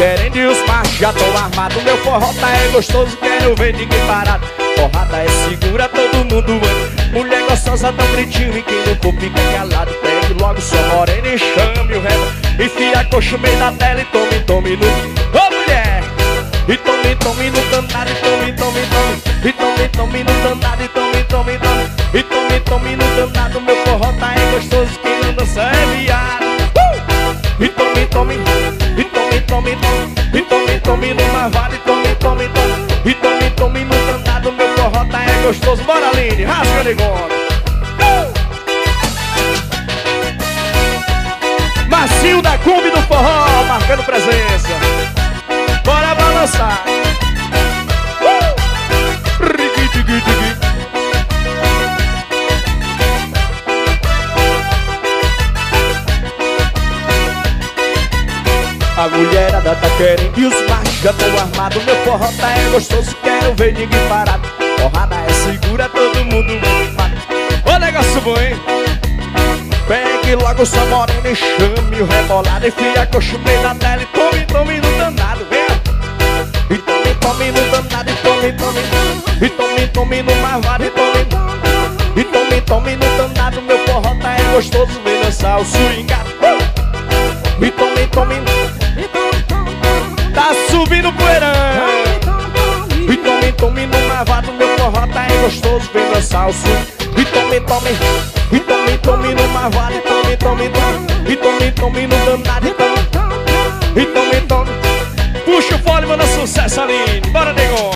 querendo e os machos já tão armados. Meu forró tá é gostoso, quero ver ninguém parado. Porrada é segura, todo mundo anda. Mulher gostosa, tão gritinho e quem nunca fica calado. Pegue logo sua morena e chame o reba. Enfia a coxa no meio da tela e tome, tome no... Ô mulher! E tome, tome no danado, e tome, tome, tome. E tome, tome no danado, e tome, tome, tome. E tome, tome no danado. Meu forró tá é gostoso, quem não dança é viado. E tome, tome, e tome, tome, tome. E tome, tome no marvado, e tome, tome, tome. E tome, tome no danado. Meu forró tá é gostoso. Bora, Aline, rasga negona. Marcinho da Kombi do forró, marcando presença. Bora balançar. A mulherada tá querendo e os machos já tão armados. Meu forró tá é gostoso, quero ver ninguém parado. Porrada é segura, todo mundo mata. Ô negócio bom, hein? Pegue logo sua morena e chame o rebolado. Enfia a coxa no meio da tela e tome, tome no danado, vem. E tome, tome no danado, e tome, tome. E tome, tome no marvado, e tome. E tome, tome no danado. Meu forró tá é gostoso, vem dançar o swingado. E tome, tome. Tá subindo poeirão. E tome, tome no marvado. Meu forró tá é gostoso, vem dançar o swing. E tome, tome. E tome, tome no marvado. E tome, tome, tome. E tome, tome no danado. E tome, tome. Puxa o fole, manda sucesso, Aline. Bora, nego.